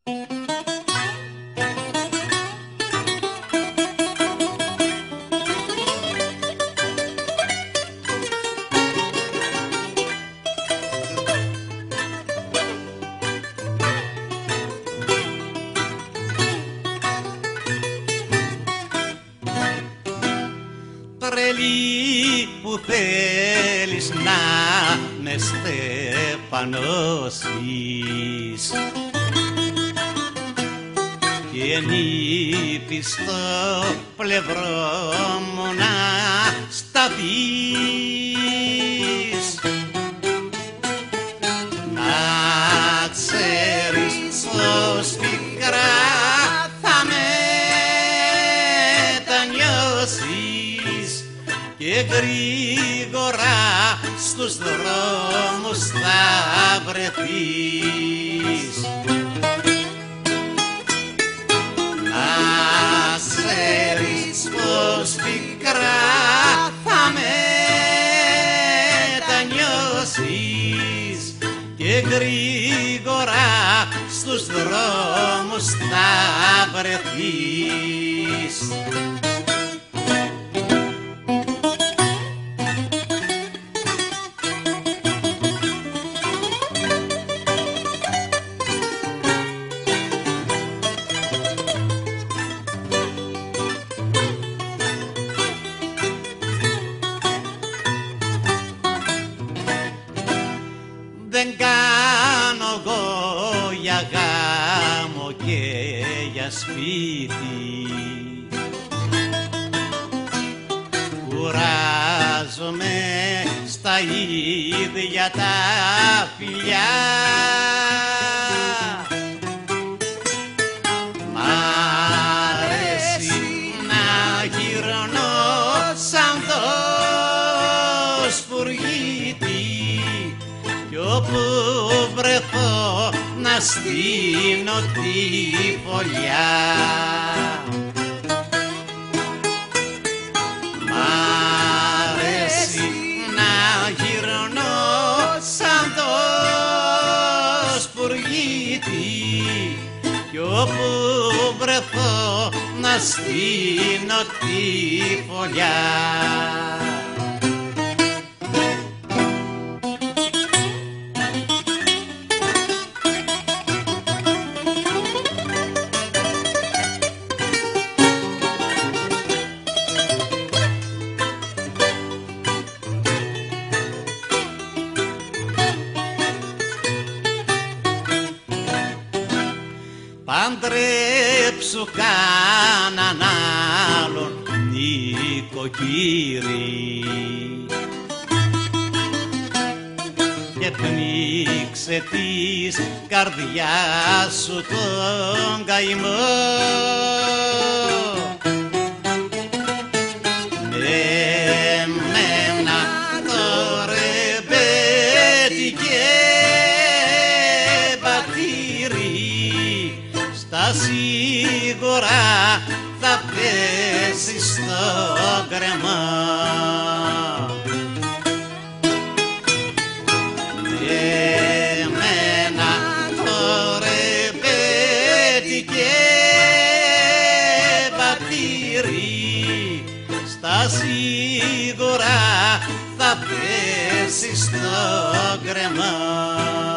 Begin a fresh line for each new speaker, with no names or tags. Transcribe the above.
Τρελή που θέλεις να με στεφανώσεις και νύφεις στο πλευρό μου να σταθείς. Να ξέρεις πως πικρά θα μετανιώσεις και γρήγορα στους δρόμους θα βρεθείς. Να ξέρεις πως πικρά θα μετανιώσεις και γρήγορα στους δρόμους θα βρεθείς. Δεν κάνω εγώ για γάμο και για σπίτι, κουράζομαι στα ίδια τα φιλιά. Μ' αρέσει να γυρνώ σαν δοσπουργίτη κι όπου βρεθώ να στείνω τη φωλιά. Μ' αρέσει να γυρνώ σαν δοσπουργίτη κι όπου βρεθώ να στείνω τη φωλιά. Παντρέψου κάναν άλλον νοικοκύρη και πνίξε της καρδιάς σου τον καημό. Εμένα το ρεμπέτι και πατήρι στα σίγουρα θα πέσει στο κρεμό. Εμένα το ρεμπέτι και πατήρι στα σίγουρα θα πέσει στο κρεμό.